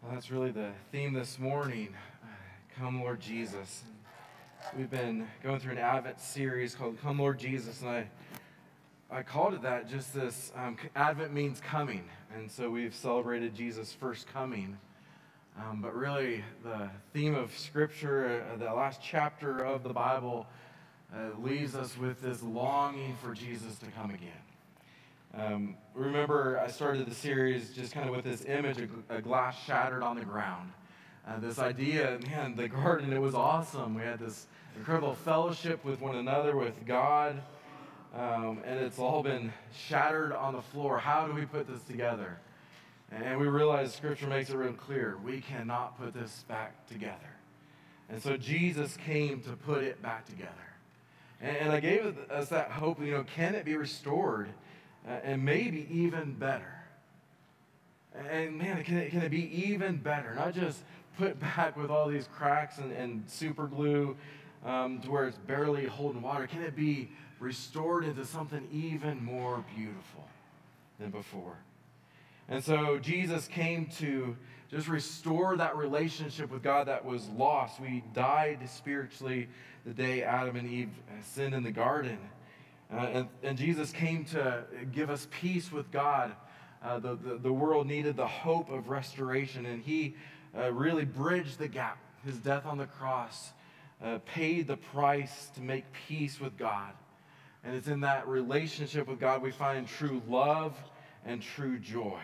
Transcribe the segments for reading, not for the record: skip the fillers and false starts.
Well, that's really the theme this morning. Come, Lord Jesus. We've been going through an Advent series called Come, Lord Jesus, and I called it that. Just this Advent means coming, and so we've celebrated Jesus' first coming. But really, the theme of Scripture, the last chapter of the Bible, leaves us with this longing for Jesus to come again. Remember, I started the series just kind of with this image, a glass shattered on the ground. This idea, man, the garden, it was awesome. We had this incredible fellowship with one another, with God, and it's all been shattered on the floor. How do we put this together? And we realize Scripture makes it real clear. We cannot put this back together. And so Jesus came to put it back together. And I gave us that hope, can it be restored? And maybe even better. And man, can it be even better? Not just put back with all these cracks and super glue to where it's barely holding water. Can it be restored into something even more beautiful than before? And so Jesus came to just restore that relationship with God that was lost. We died spiritually the day Adam and Eve sinned in the garden. And Jesus came to give us peace with God. The world needed the hope of restoration, and he really bridged the gap. His death on the cross paid the price to make peace with God. And it's in that relationship with God we find true love and true joy.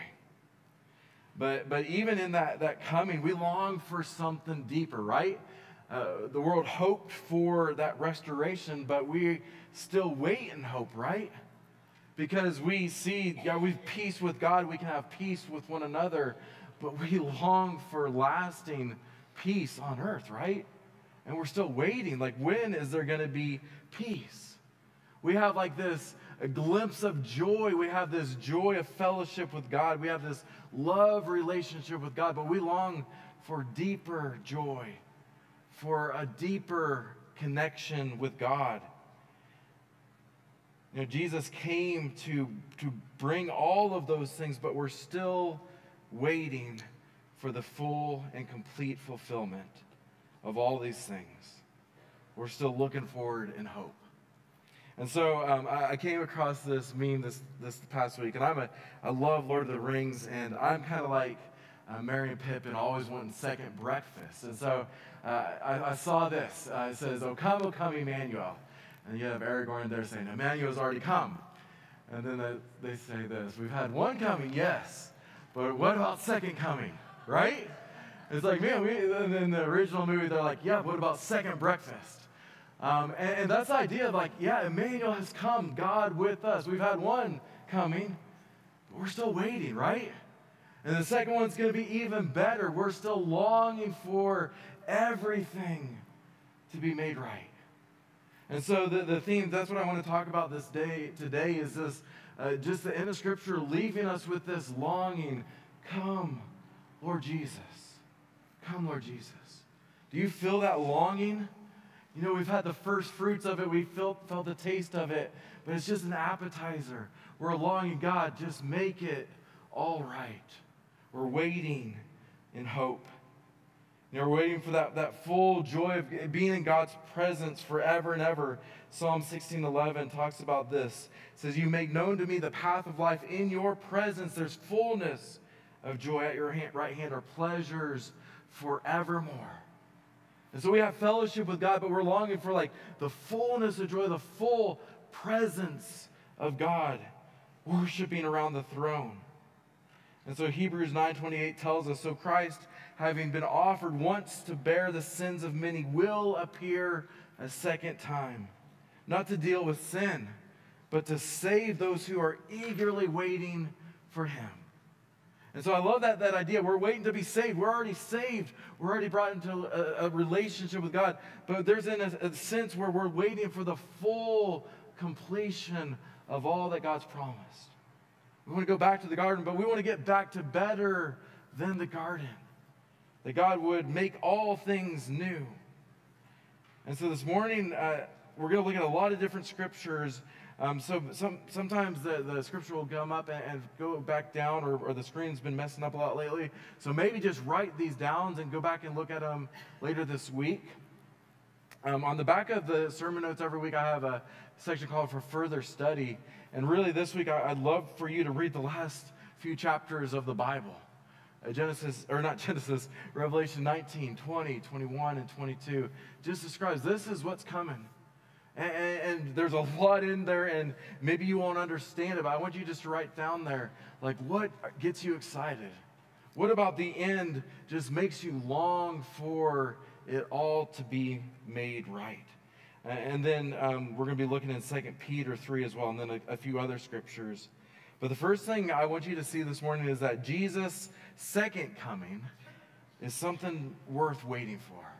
But even in that coming, we long for something deeper, right? The world hoped for that restoration, but we still wait and hope, right? Because we see, we've peace with God, we can have peace with one another, but we long for lasting peace on earth, right? And we're still waiting. Like, when is there going to be peace? We have a glimpse of joy. We have this joy of fellowship with God. We have this love relationship with God, but we long for deeper joy, for a deeper connection with God. Jesus came to bring all of those things, but we're still waiting for the full and complete fulfillment of all these things. We're still looking forward in hope. And so I came across this meme this past week, and I love Lord of the Rings, and I'm kind of like Merry and Pippin, always wanting second breakfast. And so I saw this. It says, "O come, Emmanuel." And you have Aragorn there saying, "Emmanuel's already come." And then they say this, "We've had one coming, yes, but what about second coming?" Right? It's like, man, and in the original movie, they're like, "Yeah, but what about second breakfast?" And that's the idea of Emmanuel has come, God with us. We've had one coming, but we're still waiting, right? And the second one's going to be even better. We're still longing for everything to be made right. And so the theme, that's what I want to talk about today is this, just the end of Scripture leaving us with this longing. Come, Lord Jesus. Come, Lord Jesus. Do you feel that longing? We've had the first fruits of it. We felt the taste of it, but it's just an appetizer. We're longing, God, just make it all right. We're waiting in hope. We're waiting for that full joy of being in God's presence forever and ever. Psalm 16:11 talks about this. It says, "You make known to me the path of life. In your presence there's fullness of joy. At your right hand are pleasures forevermore." And so we have fellowship with God, but we're longing for the fullness of joy, the full presence of God, worshiping around the throne. And so Hebrews 9:28 tells us, "So Christ, having been offered once to bear the sins of many, will appear a second time, not to deal with sin, but to save those who are eagerly waiting for him." And so I love that idea. We're waiting to be saved. We're already saved. We're already brought into a relationship with God. But there's in a sense where we're waiting for the full completion of all that God's promised. We want to go back to the garden, but we want to get back to better than the garden. That God would make all things new. And so this morning, we're going to look at a lot of different scriptures Sometimes the scripture will come up and go back down, or the screen's been messing up a lot lately. So maybe just write these down and go back and look at them later this week. On the back of the sermon notes every week, I have a section called For Further Study. And really this week, I'd love for you to read the last few chapters of the Bible. Revelation 19, 20, 21, and 22 just describes this is what's coming. And there's a lot in there, and maybe you won't understand it, but I want you just to write down there, like, what gets you excited? What about the end just makes you long for it all to be made right? And then we're going to be looking at 2 Peter 3 as well, and then a few other scriptures. But the first thing I want you to see this morning is that Jesus' second coming is something worth waiting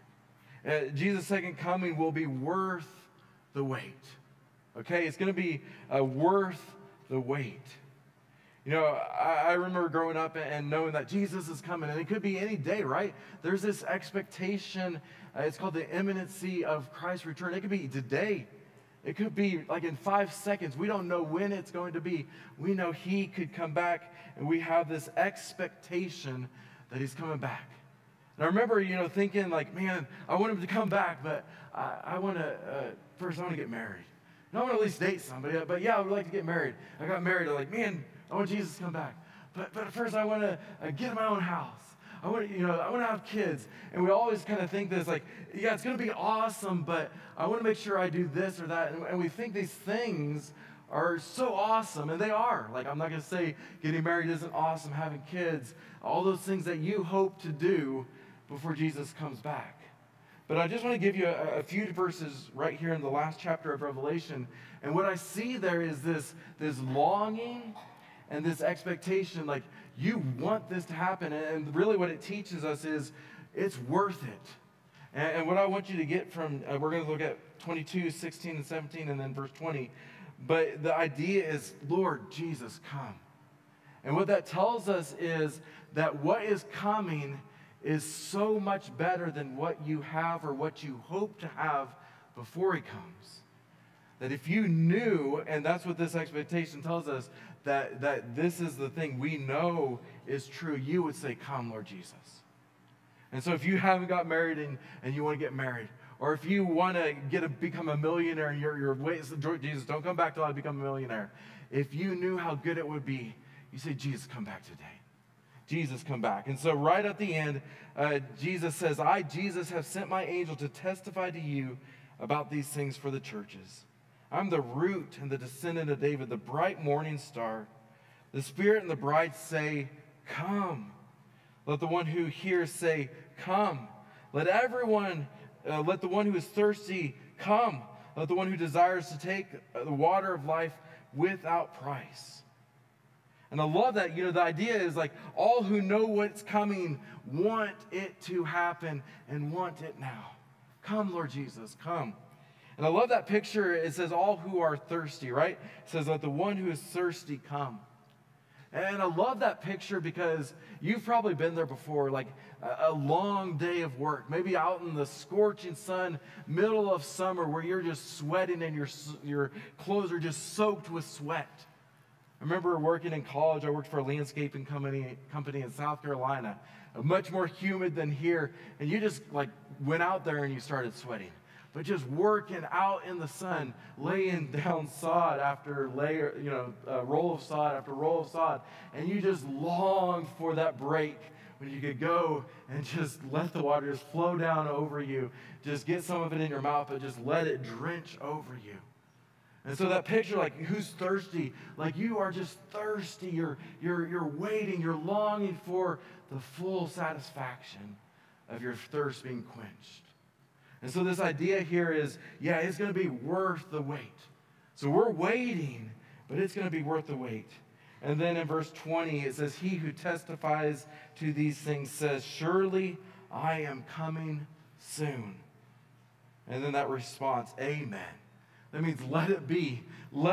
for. Jesus' second coming will be worth the wait. Okay? It's going to be worth the wait. You know, I remember growing up and knowing that Jesus is coming, and it could be any day, right? There's this expectation. It's called the imminency of Christ's return. It could be today. It could be like in 5 seconds. We don't know when it's going to be. We know he could come back, and we have this expectation that he's coming back. And I remember, thinking like, man, I want him to come back, but I want to, first I want to get married. And I want to at least date somebody, but yeah, I would like to get married. I got married. I'm like, man, I want Jesus to come back. But first I want to get my own house. I want to have kids. And we always kind of think this like, yeah, it's going to be awesome, but I want to make sure I do this or that. And we think these things are so awesome, and they are. Like, I'm not going to say getting married isn't awesome, having kids, all those things that you hope to do before Jesus comes back. But I just want to give you a few verses right here in the last chapter of Revelation. And what I see there is this longing and this expectation, like you want this to happen. And really what it teaches us is it's worth it. And what I want you to get from, we're going to look at 22, 16, and 17, and then verse 20. But the idea is, Lord Jesus, come. And what that tells us is that what is coming is so much better than what you have or what you hope to have before he comes. That if you knew, and that's what this expectation tells us, that this is the thing we know is true, you would say, come, Lord Jesus. And so if you haven't got married and you want to get married, or if you want to become a millionaire and you're waiting, Jesus, don't come back till I become a millionaire. If you knew how good it would be, you say, Jesus, come back today. Jesus, come back. And so right at the end, Jesus says, I, Jesus, have sent my angel to testify to you about these things for the churches. I'm the root and the descendant of David, the bright morning star. The Spirit and the bride say, come. Let the one who hears say, come. Let the one who is thirsty come. Let the one who desires to take the water of life without price. And I love that, the idea is like all who know what's coming want it to happen and want it now. Come, Lord Jesus, come. And I love that picture. It says all who are thirsty, right? It says let the one who is thirsty come. And I love that picture because you've probably been there before, like a long day of work, maybe out in the scorching sun, middle of summer, where you're just sweating and your clothes are just soaked with sweat. I remember working in college. I worked for a landscaping company in South Carolina, much more humid than here. And you just like went out there and you started sweating. But just working out in the sun, laying down sod after roll of sod after roll of sod. And you just longed for that break when you could go and just let the water just flow down over you. Just get some of it in your mouth, but just let it drench over you. And so that picture, like who's thirsty, like you are just thirsty. You're waiting, you're longing for the full satisfaction of your thirst being quenched. And so this idea here is, yeah, it's going to be worth the wait. So we're waiting, but it's going to be worth the wait. And then in verse 20, it says, he who testifies to these things says, surely I am coming soon. And then that response, amen. That means let it be,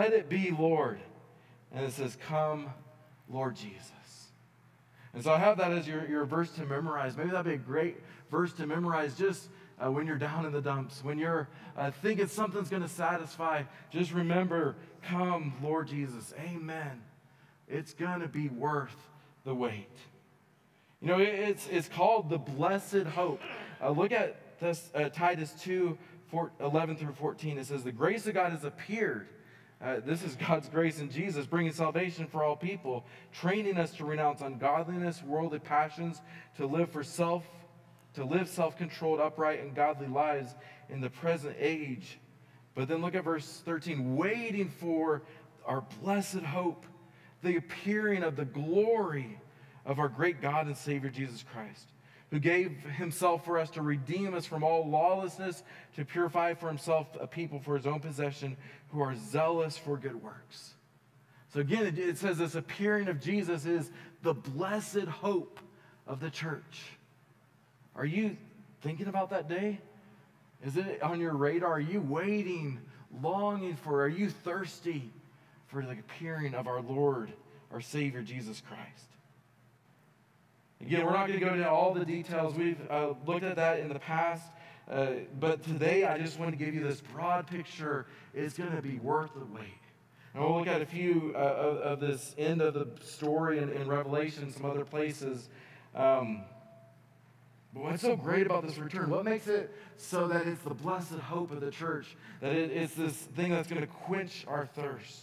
Lord. And it says, come, Lord Jesus. And so I have that as your verse to memorize. Maybe that'd be a great verse to memorize. Just when you're down in the dumps, when you're thinking something's going to satisfy, just remember, come, Lord Jesus. Amen. It's going to be worth the wait. You know, it's called the blessed hope. Look at this, Titus 2:11 through 14. It says, the grace of God has appeared. This is God's grace in Jesus, bringing salvation for all people, training us to renounce ungodliness, worldly passions, to live self-controlled, upright, and godly lives in the present age. But then look at verse 13, waiting for our blessed hope, the appearing of the glory of our great God and Savior Jesus Christ, who gave himself for us to redeem us from all lawlessness, to purify for himself a people for his own possession who are zealous for good works. So again, it says this appearing of Jesus is the blessed hope of the church. Are you thinking about that day? Is it on your radar? Are you waiting, longing for, are you thirsty for the appearing of our Lord, our Savior, Jesus Christ? Again, we're not going to go into all the details. We've looked at that in the past. But today, I just want to give you this broad picture. It's going to be worth the wait. And we'll look at a few of this end of the story in Revelation, some other places. But what's so great about this return? What makes it so that it's the blessed hope of the church? That it's this thing that's going to quench our thirst.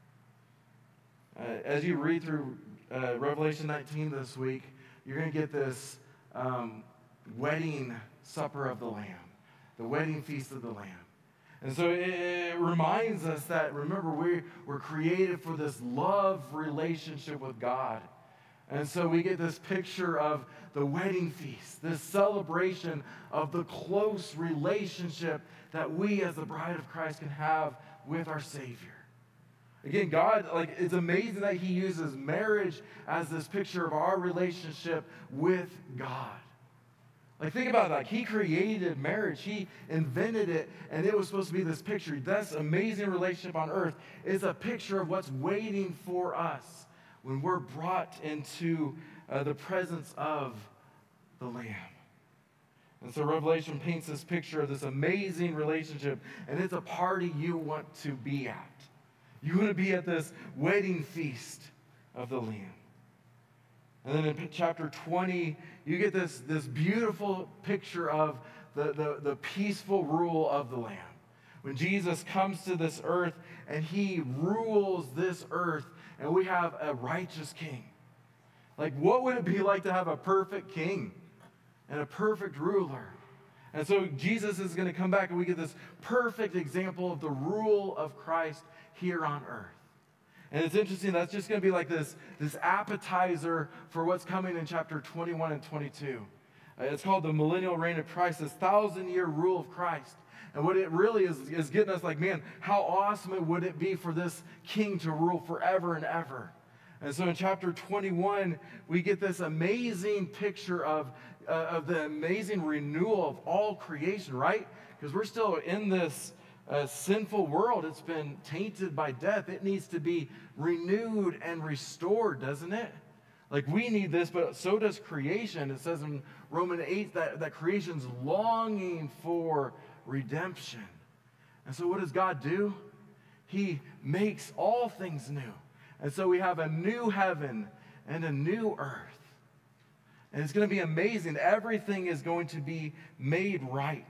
As you read through Revelation 19 this week, you're going to get this wedding supper of the Lamb, the wedding feast of the Lamb. And so it reminds us that, remember, we're created for this love relationship with God. And so we get this picture of the wedding feast, this celebration of the close relationship that we as the bride of Christ can have with our Savior. Again, God, it's amazing that he uses marriage as this picture of our relationship with God. Think about it. He created marriage. He invented it, and it was supposed to be this picture. This amazing relationship on earth is a picture of what's waiting for us when we're brought into the presence of the Lamb. And so Revelation paints this picture of this amazing relationship, and it's a party you want to be at. You want to be at this wedding feast of the Lamb. And then in chapter 20, you get this beautiful picture of the peaceful rule of the Lamb. When Jesus comes to this earth and he rules this earth, and we have a righteous king. What would it be like to have a perfect king and a perfect ruler? And so Jesus is going to come back, and we get this perfect example of the rule of Christ here on earth. And it's interesting, that's just going to be this appetizer for what's coming in chapter 21 and 22. It's called the millennial reign of Christ, this 1,000-year rule of Christ. And what it really is getting us man, how awesome would it be for this king to rule forever and ever? And so in chapter 21, we get this amazing picture of the amazing renewal of all creation, right? Because we're still in this sinful world. It's been tainted by death. It needs to be renewed and restored, doesn't it? We need this, but so does creation. It says in Romans 8 that creation's longing for redemption. And so what does God do? He makes all things new. And so we have a new heaven and a new earth. And it's going to be amazing. Everything is going to be made right.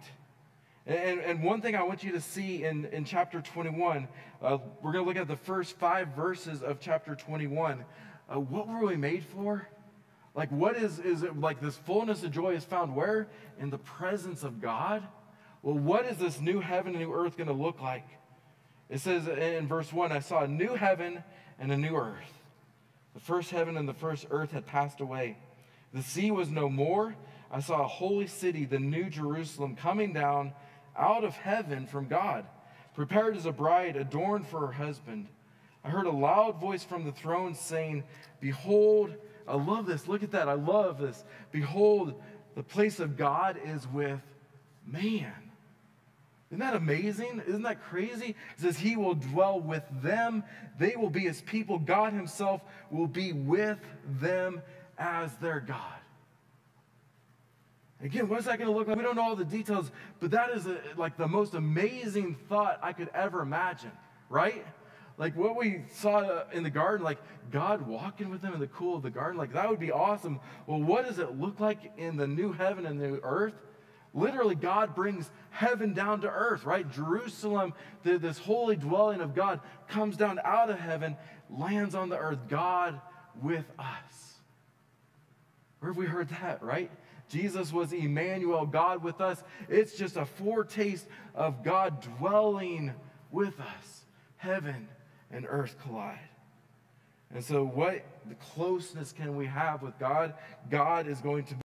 And one thing I want you to see in chapter 21, we're going to look at the first 5 verses of chapter 21. What were we made for? What is it this fullness of joy is found where? In the presence of God? Well, what is this new heaven and new earth going to look like? It says in verse 1, I saw a new heaven and a new earth. The first heaven and the first earth had passed away. The sea was no more. I saw a holy city, the new Jerusalem, coming down out of heaven from God, prepared as a bride adorned for her husband. I heard a loud voice from the throne saying, behold, I love this, look at that, I love this. Behold, the place of God is with man. Isn't that amazing? Isn't that crazy? It says he will dwell with them. They will be his people. God himself will be with them as their God. Again, what's that going to look like? We don't know all the details, but that is like the most amazing thought I could ever imagine, right? Like what we saw in the garden, like God walking with them in the cool of the garden, like that would be awesome. Well, what does it look like in the new heaven and new earth? Literally, God brings heaven down to earth, right? Jerusalem, this holy dwelling of God, comes down out of heaven, lands on the earth, God with us. Where have we heard that, right? Jesus was Emmanuel, God with us. It's just a foretaste of God dwelling with us. Heaven and earth collide. And so what the closeness can we have with God? God is going to be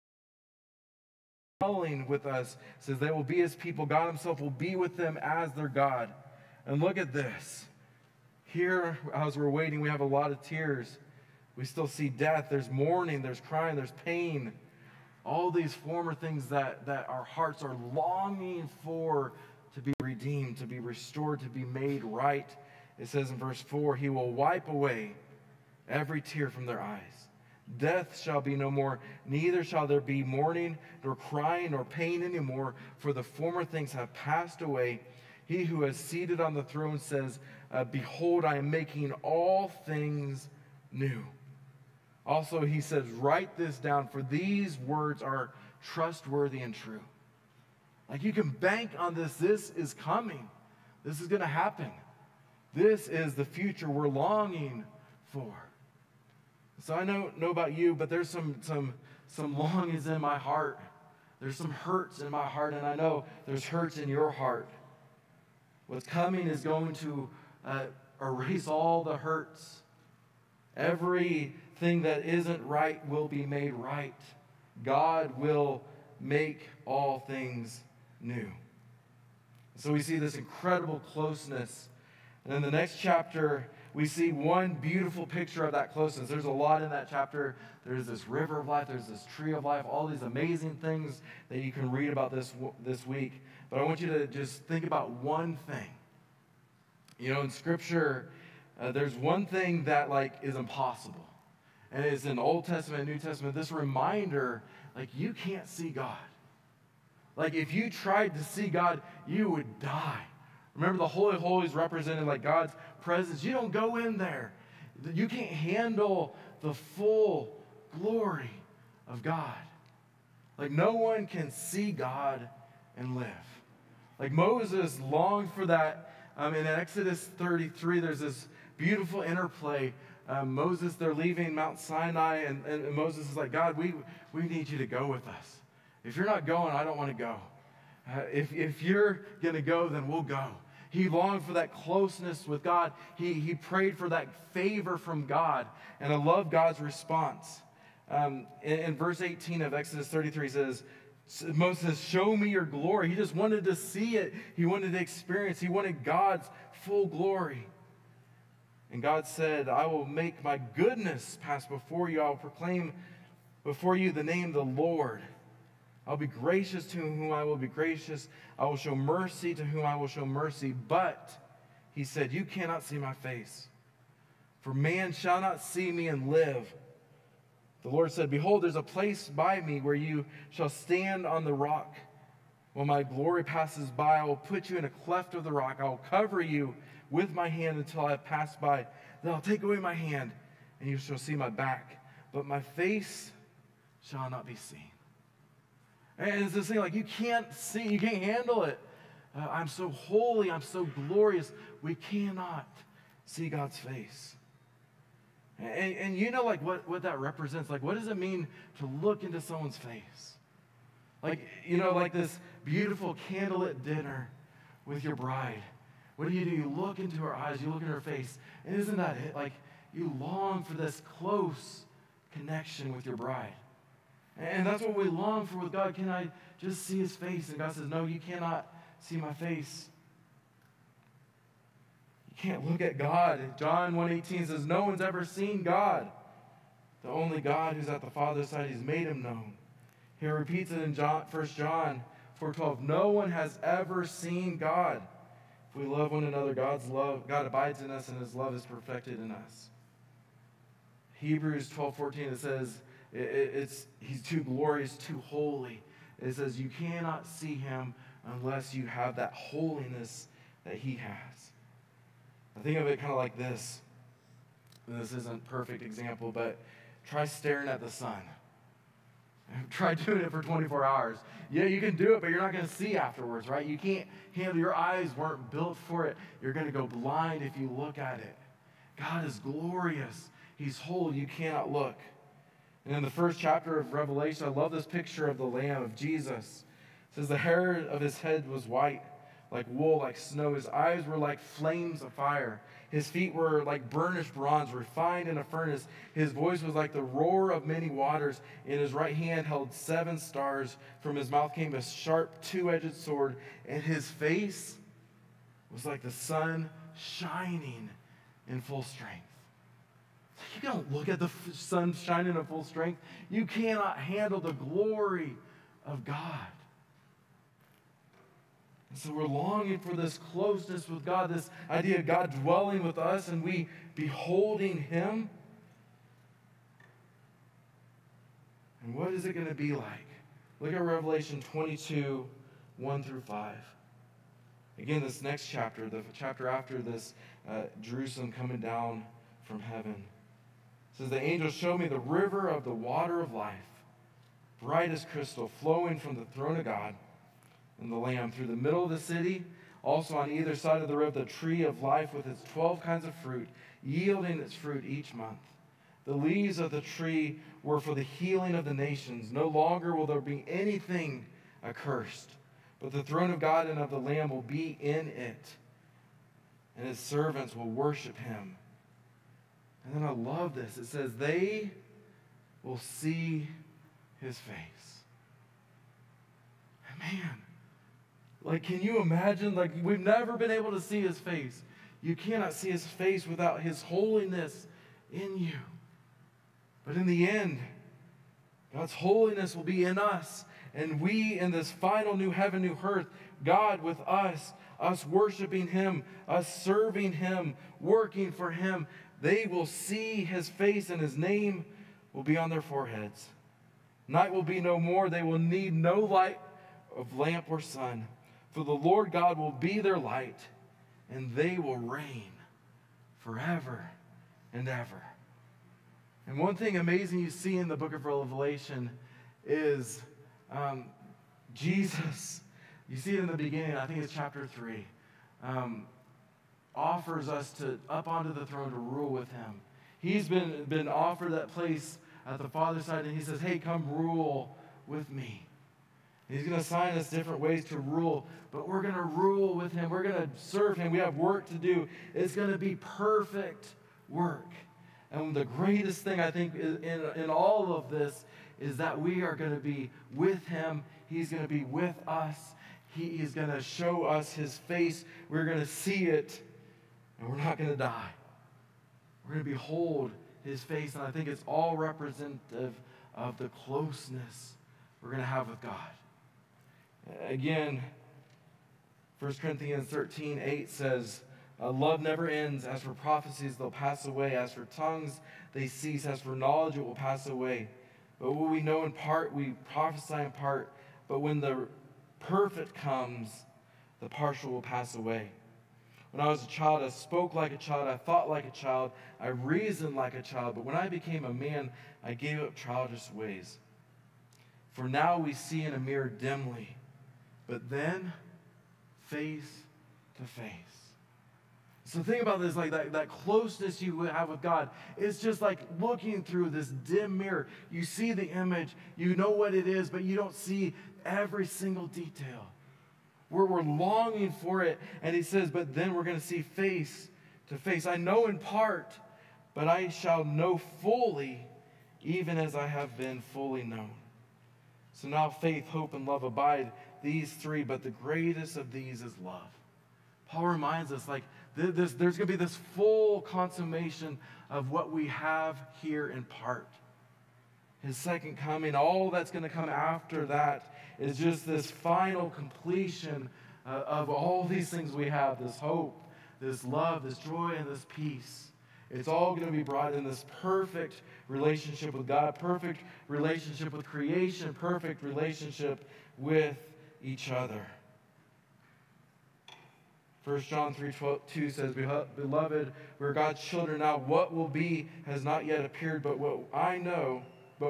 dwelling with us. It says they will be his people. God himself will be with them as their God. And look at this. Here, as we're waiting, we have a lot of tears. We still see death. There's mourning, there's crying, there's pain. All these former things that our hearts are longing for to be redeemed, to be restored, to be made right. It says in verse 4, he will wipe away every tear from their eyes. Death shall be no more, neither shall there be mourning, nor crying, nor pain anymore, for the former things have passed away. He who is seated on the throne says, behold, I am making all things new. Also, he says, write this down, for these words are trustworthy and true. Like you can bank on this. This is coming. This is going to happen. This is the future we're longing for. So I don't know about you, but there's some longings in my heart. There's some hurts in my heart, and I know there's hurts in your heart. What's coming is going to erase all the hurts. Everything that isn't right will be made right. God will make all things new. So we see this incredible closeness. And in the next chapter, we see one beautiful picture of that closeness. There's a lot in that chapter. There's this river of life. There's this tree of life. All these amazing things that you can read about this week. But I want you to just think about one thing. You know, in Scripture, there's one thing that is impossible. And it's in Old Testament and New Testament, this reminder, you can't see God. If you tried to see God, you would die. Remember, the Holy of Holies represented God's presence. You don't go in there. You can't handle the full glory of God. No one can see God and live. Moses longed for that. In Exodus 33, there's this beautiful interplay. Moses, they're leaving Mount Sinai, and Moses is like, God, we need you to go with us. If you're not going, I don't want to go. If you're going to go, then we'll go. He longed for that closeness with God. He prayed for that favor from God. And I love God's response. In verse 18 of Exodus 33 says, Moses says, show me your glory. He just wanted to see it. He wanted to experience. He wanted God's full glory. And God said, I will make my goodness pass before you. I will proclaim before you the name of the Lord. I'll be gracious to whom I will be gracious. I will show mercy to whom I will show mercy. But, he said, you cannot see my face. For man shall not see me and live. The Lord said, behold, there's a place by me where you shall stand on the rock. When my glory passes by, I will put you in a cleft of the rock. I will cover you with my hand until I have passed by. Then I'll take away my hand, and you shall see my back. But my face shall not be seen. And it's this thing you can't see, you can't handle it. I'm so holy, I'm so glorious. We cannot see God's face. And you know what that represents? What does it mean to look into someone's face? This beautiful candlelit dinner with your bride. What do? You look into her eyes, you look in her face. And isn't that it? You long for this close connection with your bride. And that's what we long for with God. Can I just see his face? And God says, no, you cannot see my face. You can't look at God. John 1:18 says, no one's ever seen God. The only God who's at the Father's side, he's made him known. He repeats it in 1 John 4:12. No one has ever seen God. If we love one another, God abides in us, and his love is perfected in us. Hebrews 12:14, it says, he's too glorious, too holy. It says you cannot see him unless you have that holiness that he has. I think of it kind of like this. And this isn't a perfect example, but try staring at the sun. Try doing it for 24 hours. Yeah, you can do it, but you're not going to see afterwards, right? You can't handle, your eyes weren't built for it. You're going to go blind if you look at it. God is glorious. He's holy. You cannot look. And in the first chapter of Revelation, I love this picture of the Lamb, of Jesus. It says the hair of his head was white, like wool, like snow. His eyes were like flames of fire. His feet were like burnished bronze, refined in a furnace. His voice was like the roar of many waters. In his right hand held 7 stars. From his mouth came a sharp, 2-edged sword. And his face was like the sun shining in full strength. You don't look at the sun shining in full strength. You cannot handle the glory of God. And so we're longing for this closeness with God, this idea of God dwelling with us and we beholding him. And what is it going to be like? Look at Revelation 22, 1 through 5. Again, this next chapter, the chapter after this, Jerusalem coming down from heaven. It says, the angel showed me the river of the water of life, bright as crystal, flowing from the throne of God and the Lamb through the middle of the city. Also on either side of the river, the tree of life with its 12 kinds of fruit, yielding its fruit each month. The leaves of the tree were for the healing of the nations. No longer will there be anything accursed, but the throne of God and of the Lamb will be in it, and his servants will worship him. And then I love this. It says, they will see his face. Man, like, can you imagine? Like, we've never been able to see his face. You cannot see his face without his holiness in you. But in the end, God's holiness will be in us. And we, in this final new heaven, new earth, God with us worshiping him, us serving him, working for him, they will see his face and his name will be on their foreheads. Night will be no more. They will need no light of lamp or sun. For the Lord God will be their light, and they will reign forever and ever. And one thing amazing you see in the book of Revelation is Jesus. You see it in the beginning, I think it's chapter 3, offers us to up onto the throne to rule with him. He's been offered that place at the Father's side, and he says, hey, come rule with me. He's going to assign us different ways to rule, but we're going to rule with him. We're going to serve him. We have work to do. It's going to be perfect work. And the greatest thing I think in all of this is that we are going to be with him. He's going to be with us. He is going to show us his face. We're going to see it, and we're not going to die. We're going to behold his face, and I think it's all representative of the closeness we're going to have with God. Again, 1 Corinthians 13:8 says, love never ends. As for prophecies, they'll pass away. As for tongues, they cease. As for knowledge, it will pass away. But what we know in part, we prophesy in part. But when the perfect comes, the partial will pass away. When I was a child, I spoke like a child. I thought like a child. I reasoned like a child. But when I became a man, I gave up childish ways. For now we see in a mirror dimly, but then face to face. So think about this, like that closeness you have with God. It's just like looking through this dim mirror. You see the image, you know what it is, but you don't see every single detail. We're longing for it. And he says, but then we're going to see face to face. I know in part, but I shall know fully, even as I have been fully known. So now faith, hope, and love abide, these three, but the greatest of these is love. Paul reminds us, like, there's going to be this full consummation of what we have here in part. His second coming, all that's going to come after that is just this final completion of all these things we have, this hope, this love, this joy, and this peace. It's all going to be brought in this perfect relationship with God, perfect relationship with creation, perfect relationship with each other. 1 John 3:2 says, Beloved, we're God's children now. What will be has not yet appeared, but we know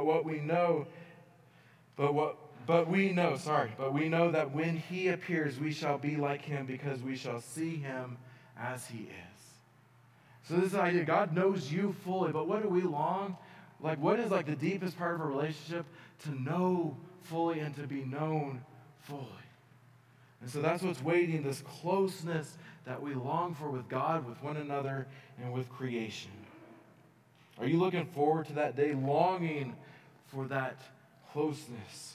that when he appears, we shall be like him because we shall see him as he is. So this idea, God knows you fully, but what do we long? Like, what is like the deepest part of a relationship? To know fully and to be known fully. And so that's what's waiting, this closeness that we long for with God, with one another, and with creation. Are you looking forward to that day, longing for that closeness?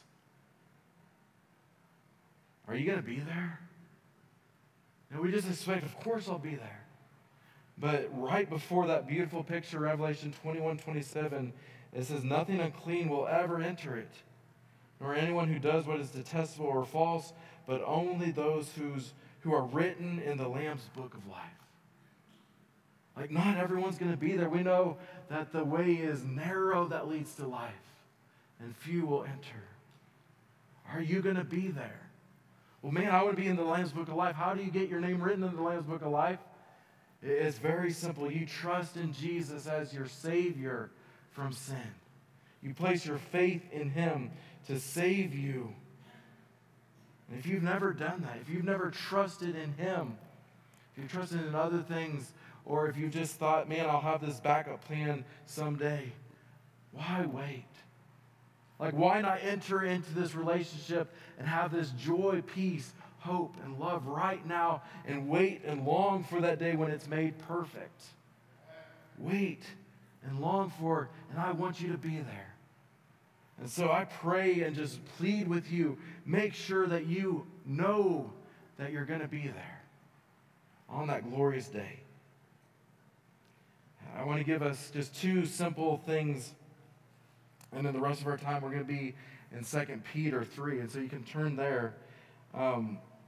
Are you going to be there? And we just expect, of course I'll be there. But right before that beautiful picture, Revelation 21:27, it says, nothing unclean will ever enter it, nor anyone who does what is detestable or false, but only those who are written in the Lamb's book of life. Like, not everyone's going to be there. We know that the way is narrow that leads to life, and few will enter. Are you going to be there? Well, man, I want to be in the Lamb's book of life. How do you get your name written in the Lamb's book of life? It's very simple. You trust in Jesus as your Savior from sin. You place your faith in him to save you. And if you've never done that, if you've never trusted in him, if you've trusted in other things, or if you just thought, man, I'll have this backup plan someday, why wait? Like, why not enter into this relationship and have this joy, peace, hope, and love right now and wait and long for that day when it's made perfect? Wait and long for, and I want you to be there. And so I pray and just plead with you, make sure that you know that you're going to be there on that glorious day. I want to give us just two simple things, and then the rest of our time we're going to be in 2 Peter 3, and so you can turn there. But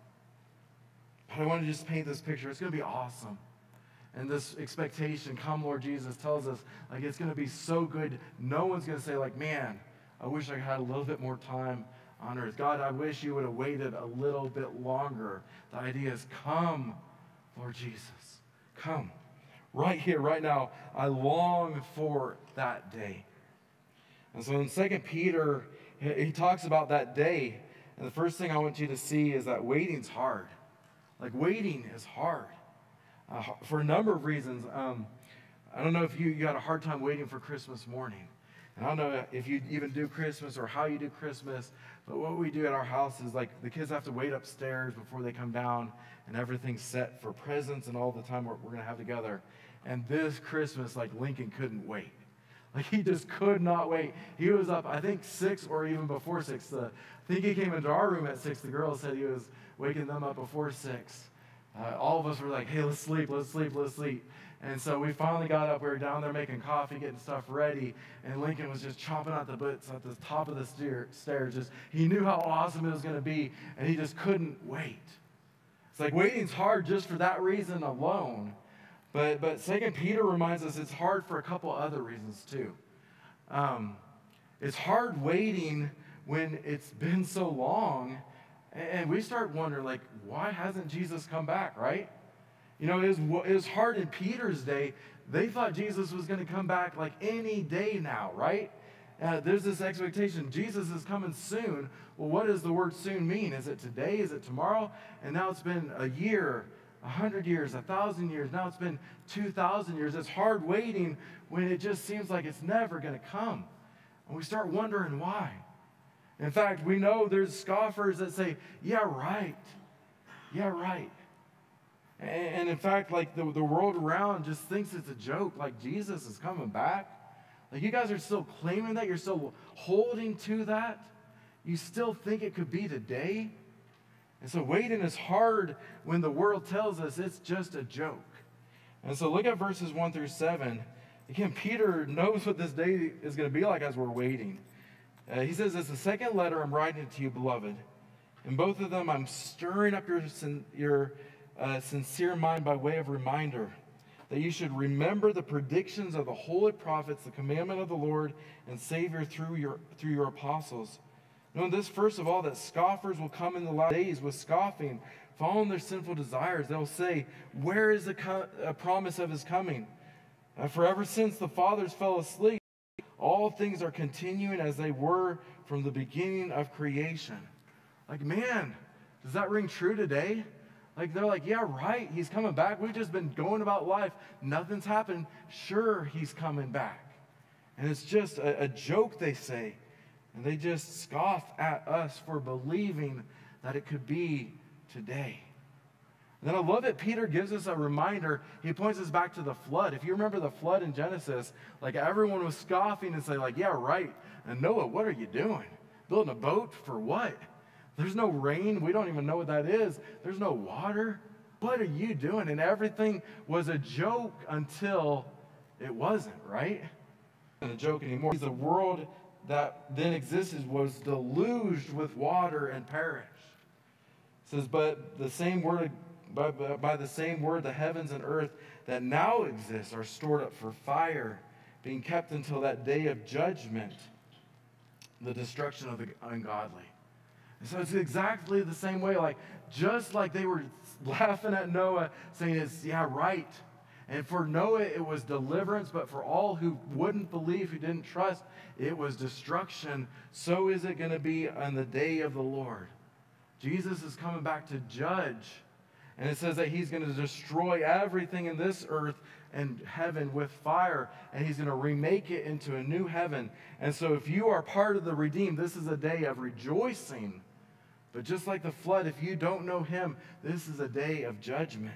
I want to just paint this picture. It's going to be awesome. And this expectation, come Lord Jesus, tells us, like, it's going to be so good. No one's going to say, like, man, I wish I had a little bit more time on earth. God, I wish you would have waited a little bit longer. The idea is, come, Lord Jesus. Come. Right here, right now. I long for that day. And so in 2 Peter, he talks about that day. And the first thing I want you to see is that waiting's hard. Like, waiting is hard. For a number of reasons. I don't know if you had a hard time waiting for Christmas morning. And I don't know if you even do Christmas or how you do Christmas, but what we do at our house is, like, the kids have to wait upstairs before they come down, and everything's set for presents and all the time we're going to have together. And this Christmas, like, Lincoln couldn't wait. Like, he just could not wait. He was up, I think, 6 or even before 6. I think he came into our room at 6. The girls said he was waking them up before 6. All of us were like, hey, let's sleep. And so we finally got up. We were down there making coffee, getting stuff ready. And Lincoln was just chomping at the bits at the top of the stairs. He knew how awesome it was going to be, and he just couldn't wait. It's like, waiting's hard just for that reason alone. But 2 Peter reminds us it's hard for a couple other reasons too. It's hard waiting when it's been so long, and we start wondering, like, why hasn't Jesus come back, right? You know, it was hard in Peter's day. They thought Jesus was going to come back like any day now, right? There's this expectation. Jesus is coming soon. Well, what does the word soon mean? Is it today? Is it tomorrow? And now it's been a year, 100 years, 1,000 years. Now it's been 2,000 years. It's hard waiting when it just seems like it's never going to come. And we start wondering why. In fact, we know there's scoffers that say, yeah, right. Yeah, right. And in fact, like, the world around just thinks it's a joke, like Jesus is coming back. Like, you guys are still claiming that, you're still holding to that. You still think it could be today. And so waiting is hard when the world tells us it's just a joke. And so look at verses 1 through 7. Again, Peter knows what this day is going to be like as we're waiting. He says, it's the second letter I'm writing to you, beloved. In both of them, I'm stirring up your sincere mind by way of reminder, that you should remember the predictions of the holy prophets, the commandment of the Lord and Savior through your apostles. Know this, first of all, that scoffers will come in the last days with scoffing, following their sinful desires. They'll say, where is the promise of his coming? For ever since the fathers fell asleep, all things are continuing as they were from the beginning of creation. Like, man, does that ring true today? Like, they're like, yeah, right, he's coming back. We've just been going about life. Nothing's happened. Sure, he's coming back. And it's just a joke, they say. And they just scoff at us for believing that it could be today. And then I love it. Peter gives us a reminder. He points us back to the flood. If you remember the flood in Genesis, like everyone was scoffing and saying, like, yeah, right. And Noah, what are you doing? Building a boat for what? There's no rain. We don't even know what that is. There's no water. What are you doing? And everything was a joke until it wasn't, right? It wasn't a joke anymore. The world that then existed was deluged with water and perished. It says, but the same word, by the same word, the heavens and earth that now exist are stored up for fire, being kept until that day of judgment, the destruction of the ungodly. And so it's exactly the same way, like just like they were laughing at Noah, saying, it's, yeah, right. And for Noah, it was deliverance, but for all who wouldn't believe, who didn't trust, it was destruction. So is it going to be on the day of the Lord. Jesus is coming back to judge. And it says that he's going to destroy everything in this earth and heaven with fire, and he's going to remake it into a new heaven. And so if you are part of the redeemed, this is a day of rejoicing. But just like the flood, if you don't know him, this is a day of judgment.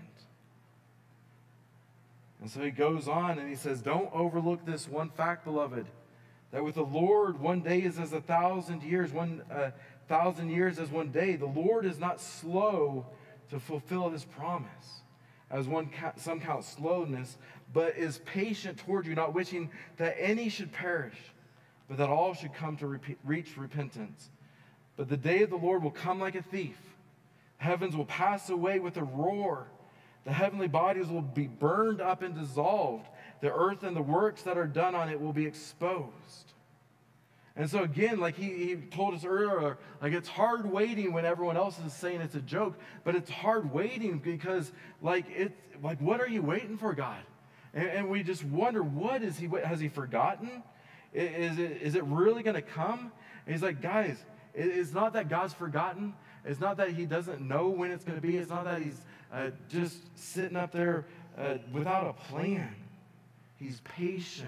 And so he goes on and he says, don't overlook this one fact, beloved, that with the Lord 1 day is as 1,000 years, 1,000 years as 1 day. The Lord is not slow to fulfill his promise, as some count slowness, but is patient toward you, not wishing that any should perish, but that all should come to reach repentance. But the day of the Lord will come like a thief. Heavens will pass away with a roar. The heavenly bodies will be burned up and dissolved. The earth and the works that are done on it will be exposed. And so again, like he told us earlier, like it's hard waiting when everyone else is saying it's a joke, but it's hard waiting because like what are you waiting for, God? And we just wonder, what is he? Has he forgotten? Is it really going to come? And he's like, guys, it's not that God's forgotten. It's not that he doesn't know when it's going to be. It's not that he's just sitting up there without a plan. He's patient.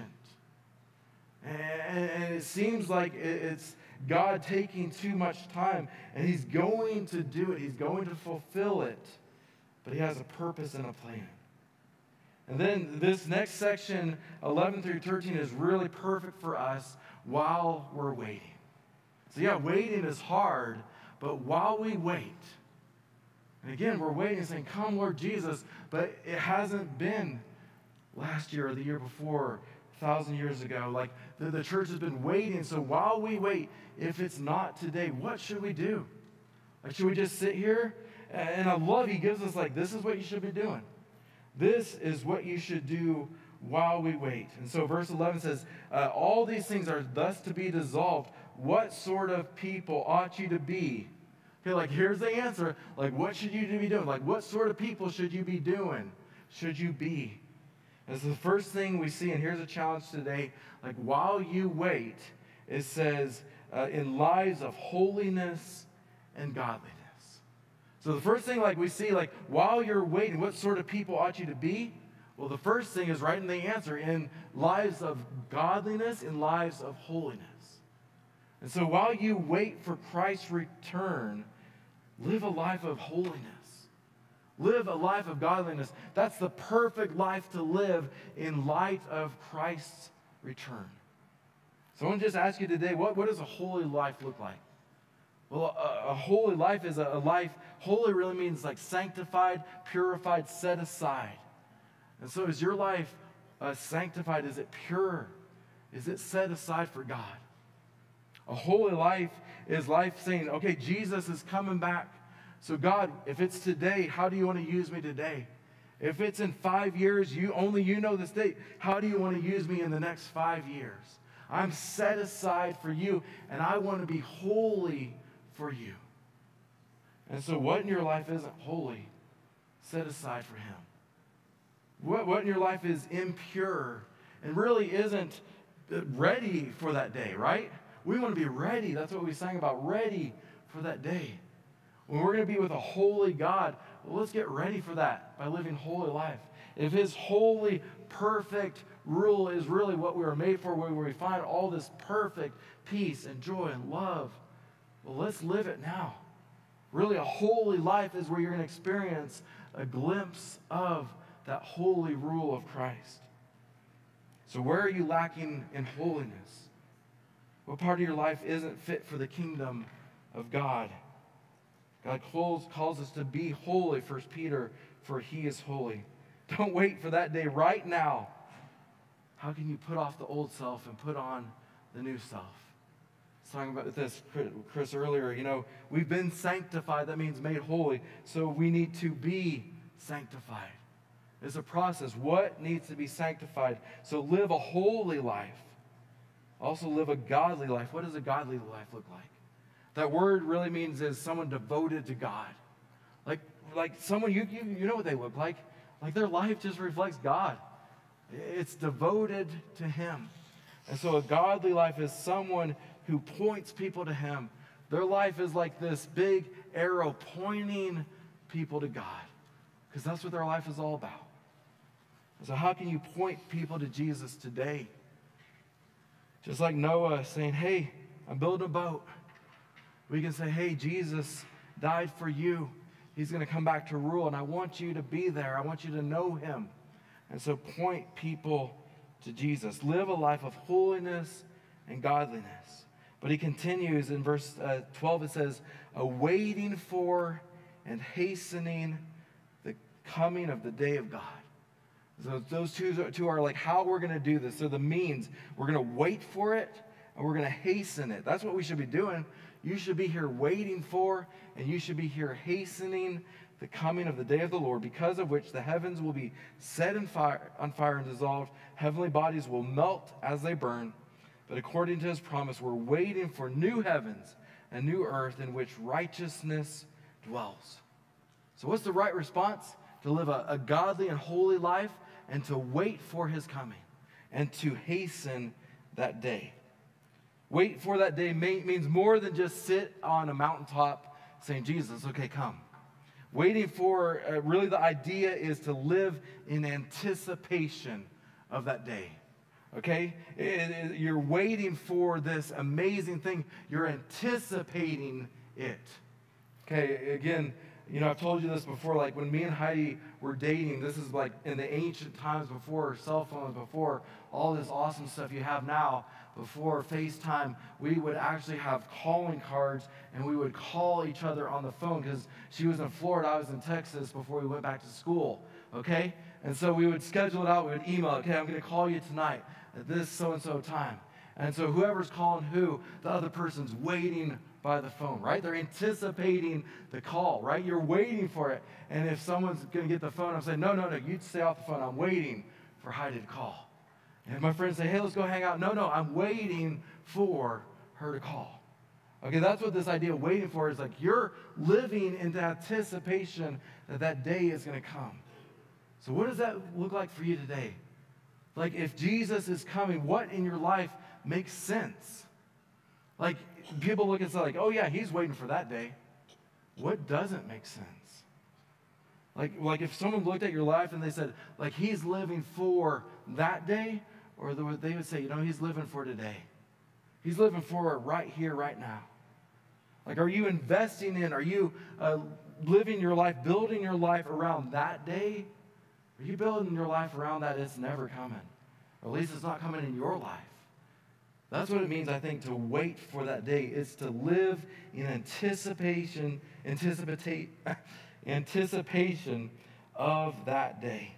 And it seems like it's God taking too much time. And he's going to do it. He's going to fulfill it. But he has a purpose and a plan. And then this next section, 11 through 13, is really perfect for us while we're waiting. So yeah, waiting is hard, but while we wait, and again, we're waiting saying, come Lord Jesus, but it hasn't been last year or the year before, 1,000 years ago. Like the church has been waiting. So while we wait, if it's not today, what should we do? Like, should we just sit here? And I love he gives us like, this is what you should be doing. This is what you should do while we wait. And so verse 11 says, all these things are thus to be dissolved. What sort of people ought you to be? Okay, like here's the answer. Like what should you be doing? Like what sort of people should you be doing? Should you be? That's the first thing we see, and here's a challenge today. Like while you wait, it says in lives of holiness and godliness. So the first thing like we see, like while you're waiting, what sort of people ought you to be? Well, the first thing is right in the answer, in lives of godliness, in lives of holiness. And so while you wait for Christ's return, live a life of holiness. Live a life of godliness. That's the perfect life to live in light of Christ's return. So I want to just ask you today, what does a holy life look like? Well, a holy life is a life, holy really means like sanctified, purified, set aside. And so is your life sanctified? Is it pure? Is it set aside for God? A holy life is life saying, okay, Jesus is coming back. So God, if it's today, how do you want to use me today? If it's in 5 years, only you know this date. How do you want to use me in the next 5 years? I'm set aside for you, and I want to be holy for you. And so what in your life isn't holy, set aside for him. What in your life is impure and really isn't ready for that day, right? We want to be ready. That's what we sang about, ready for that day. When we're going to be with a holy God, well, let's get ready for that by living holy life. If his holy, perfect rule is really what we were made for, where we find all this perfect peace and joy and love, well, let's live it now. Really, a holy life is where you're going to experience a glimpse of that holy rule of Christ. So where are you lacking in holiness? What part of your life isn't fit for the kingdom of God? God calls us to be holy, 1 Peter, for he is holy. Don't wait for that day. Right now, how can you put off the old self and put on the new self? I was talking about this, Chris, earlier. We've been sanctified. That means made holy. So we need to be sanctified. It's a process. What needs to be sanctified? So live a holy life. Also live a godly life. What does a godly life look like? That word really means is someone devoted to God. Like someone, you know what they look like. Like their life just reflects God. It's devoted to him. And so a godly life is someone who points people to him. Their life is like this big arrow pointing people to God. Because that's what their life is all about. So how can you point people to Jesus today? Just like Noah saying, hey, I'm building a boat. We can say, hey, Jesus died for you. He's going to come back to rule, and I want you to be there. I want you to know him. And so point people to Jesus. Live a life of holiness and godliness. But he continues in verse 12, it says, awaiting for and hastening the coming of the day of God. So those two are like how we're going to do this. So the means, we're going to wait for it, and we're going to hasten it. That's what we should be doing. You should be here waiting for, and you should be here hastening the coming of the day of the Lord, because of which the heavens will be set on fire and dissolved. Heavenly bodies will melt as they burn. But according to his promise, we're waiting for new heavens and new earth in which righteousness dwells. So what's the right response? To live a godly and holy life and to wait for his coming and to hasten that day. Wait for that day means more than just sit on a mountaintop saying, Jesus, okay, come. Waiting for, really the idea is to live in anticipation of that day. Okay? You're waiting for this amazing thing. You're anticipating it. Okay, again, I've told you this before, like when me and Heidi were dating, this is like in the ancient times before cell phones, before all this awesome stuff you have now, before FaceTime, we would actually have calling cards and we would call each other on the phone because she was in Florida, I was in Texas before we went back to school, okay? And so we would schedule it out, we would email, okay, I'm going to call you tonight at this so-and-so time. And so whoever's calling who, the other person's waiting by the phone, right? They're anticipating the call, right? You're waiting for it. And if someone's going to get the phone, I'm saying, no, you stay off the phone. I'm waiting for Heidi to call. And if my friends say, hey, let's go hang out. No, I'm waiting for her to call. Okay, that's what this idea of waiting for is like. You're living into anticipation that day is going to come. So what does that look like for you today? Like if Jesus is coming, what in your life makes sense? Like people look and say like, oh yeah, he's waiting for that day. What doesn't make sense? Like if someone looked at your life and they said, like he's living for that day, or they would say, he's living for today. He's living for it right here, right now. Like, are you investing in, are you living your life, building your life around that day? Are you building your life around that it's never coming? Or at least it's not coming in your life. That's what it means, I think, to wait for that day. It's to live in anticipation of that day.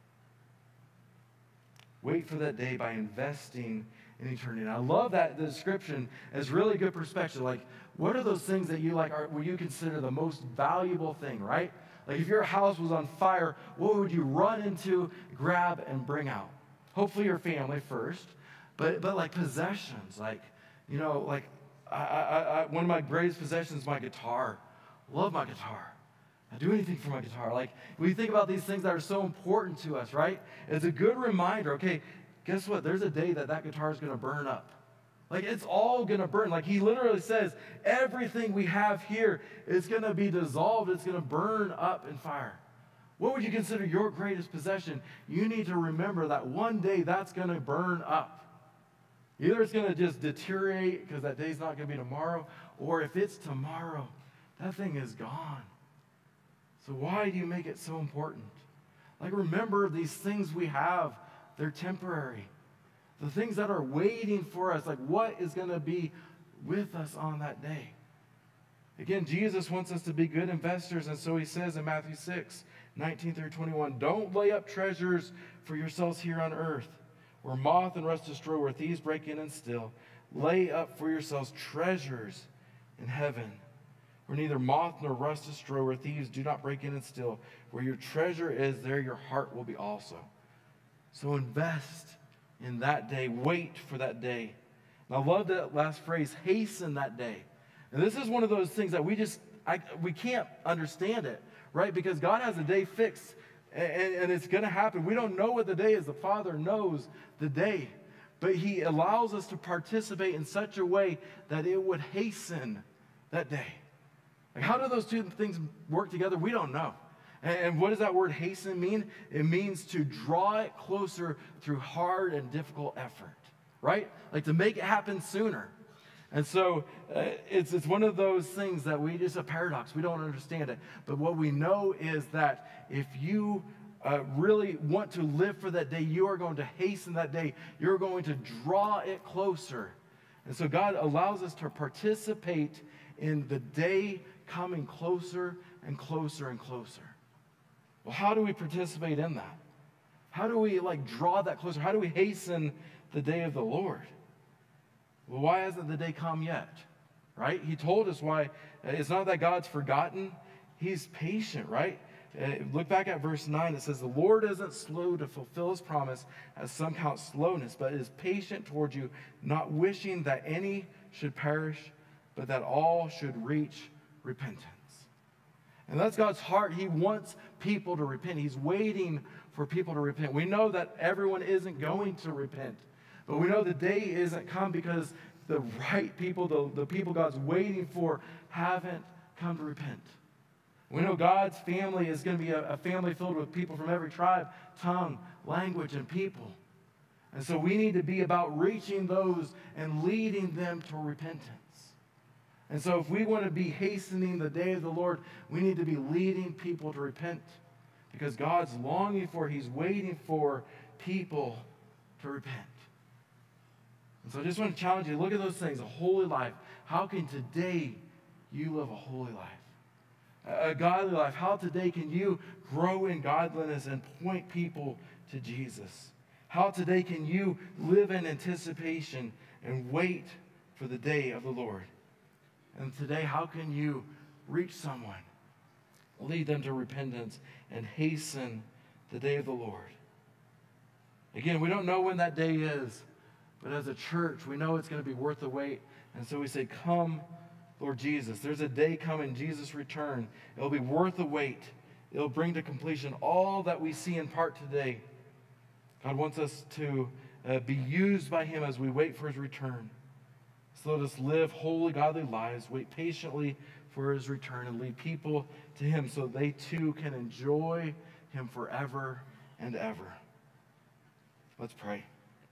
Wait for that day by investing in eternity. And I love that the description is really good perspective. Like, what are those things that you like, will you consider the most valuable thing, right? Like if your house was on fire, what would you run into, grab, and bring out? Hopefully your family first, but like possessions, like, like one of my greatest possessions is my guitar. Love my guitar. I do anything for my guitar. Like, we think about these things that are so important to us, right? It's a good reminder, okay, guess what? There's a day that guitar is going to burn up. Like, it's all going to burn. Like, he literally says, everything we have here is going to be dissolved. It's going to burn up in fire. What would you consider your greatest possession? You need to remember that one day that's going to burn up. Either it's going to just deteriorate because that day's not going to be tomorrow, or if it's tomorrow, that thing is gone. So why do you make it so important? Like, remember, these things we have, they're temporary. The things that are waiting for us, like what is going to be with us on that day? Again, Jesus wants us to be good investors, and so he says in Matthew 6:19-21, don't lay up treasures for yourselves here on earth, where moth and rust destroy, where thieves break in and steal. Lay up for yourselves treasures in heaven, where neither moth nor rust destroy, where thieves do not break in and steal. Where your treasure is, there your heart will be also. So invest in that day. Wait for that day. And I love that last phrase, hasten that day. And this is one of those things that we can't understand it, right? Because God has a day fixed, and it's going to happen. We don't know what the day is. The Father knows the day. But he allows us to participate in such a way that it would hasten that day. Like, how do those two things work together? We don't know. And what does that word hasten mean? It means to draw it closer through hard and difficult effort, right? Like to make it happen sooner. And so it's one of those things that it's a paradox. We don't understand it. But what we know is that if you really want to live for that day, you are going to hasten that day. You're going to draw it closer. And so God allows us to participate in the day coming closer and closer and closer. Well, how do we participate in that? How do we draw that closer? How do we hasten the day of the Lord? Well, why hasn't the day come yet? Right? He told us why. It's not that God's forgotten. He's patient, right? Look back at verse 9. It says, the Lord isn't slow to fulfill his promise, as some count slowness, but is patient towards you, not wishing that any should perish, but that all should reach repentance. And that's God's heart. He wants people to repent. He's waiting for people to repent. We know that everyone isn't going to repent. But we know the day isn't come because the right people, the people God's waiting for, haven't come to repent. We know God's family is going to be a family filled with people from every tribe, tongue, language, and people. And so we need to be about reaching those and leading them to repentance. And so if we want to be hastening the day of the Lord, we need to be leading people to repent. Because God's longing for, he's waiting for people to repent. And so I just want to challenge you, look at those things, a holy life. How can today you live a holy life? A godly life. How today can you grow in godliness and point people to Jesus? How today can you live in anticipation and wait for the day of the Lord? And today, how can you reach someone, lead them to repentance, and hasten the day of the Lord? Again, we don't know when that day is, but as a church, we know it's going to be worth the wait. And so we say, come, Lord Jesus. There's a day coming, Jesus' return. It'll be worth the wait. It'll bring to completion all that we see in part today. God wants us to be used by him as we wait for his return. So let us live holy, godly lives, wait patiently for his return, and lead people to him so they too can enjoy him forever and ever. Let's pray.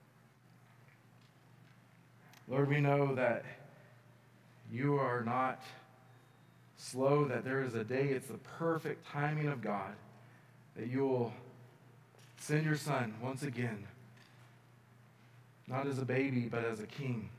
Lord, we know that you are not slow, that there is a day, it's the perfect timing of God, that you will send your Son once again, not as a baby, but as a king.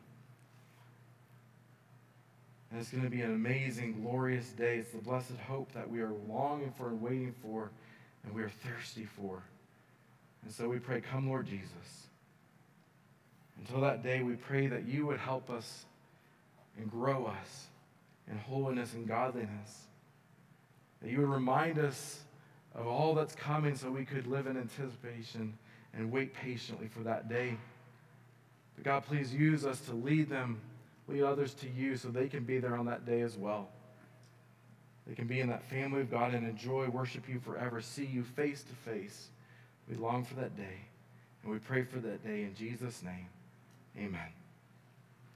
And it's going to be an amazing, glorious day. It's the blessed hope that we are longing for and waiting for, and we are thirsty for. And so we pray, come, Lord Jesus. Until that day, we pray that you would help us and grow us in holiness and godliness. that you would remind us of all that's coming so we could live in anticipation and wait patiently for that day. But God, please use us to lead others to you so they can be there on that day as well. They can be in that family of God and enjoy, worship you forever, see you face to face. We long for that day, and we pray for that day in Jesus' name. Amen.